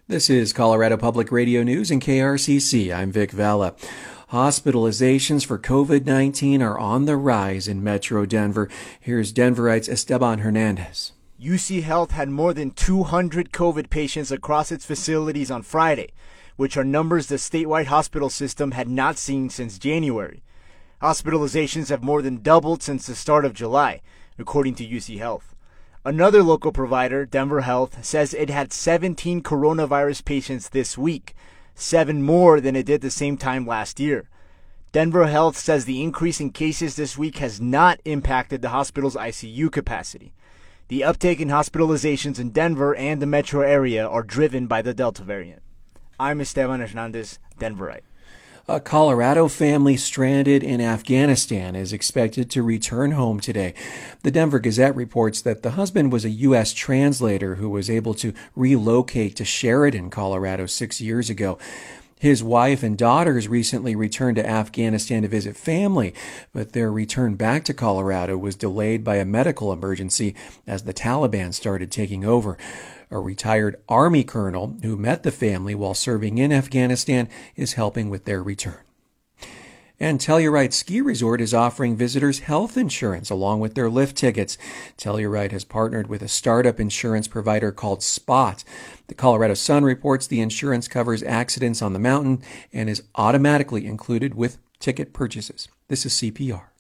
This is Colorado Public Radio News and KRCC. I'm Vic Vela. Hospitalizations for COVID-19 are on the rise in Metro Denver. Here's Denverite's Esteban Hernandez. UC Health had more than 200 COVID patients across its facilities on Friday, which are numbers the statewide hospital system had not seen since January. Hospitalizations have more than doubled since the start of July, according to UC Health. Another local provider, Denver Health, says it had 17 coronavirus patients this week, 7 more than it did the same time last year. Denver Health says the increase in cases this week has not impacted the hospital's ICU capacity. The uptake in hospitalizations in Denver and the metro area are driven by the Delta variant. I'm Esteban Hernandez, Denverite. A Colorado family stranded in Afghanistan is expected to return home today. The Denver Gazette reports that the husband was a U.S. translator who was able to relocate to Sheridan, Colorado 6 years ago. His wife and daughters recently returned to Afghanistan to visit family, but their return back to Colorado was delayed by a medical emergency as the Taliban started taking over. A retired Army colonel who met the family while serving in Afghanistan is helping with their return. And Telluride Ski Resort is offering visitors health insurance along with their lift tickets. Telluride has partnered with a startup insurance provider called Spot. The Colorado Sun reports the insurance covers accidents on the mountain and is automatically included with ticket purchases. This is CPR.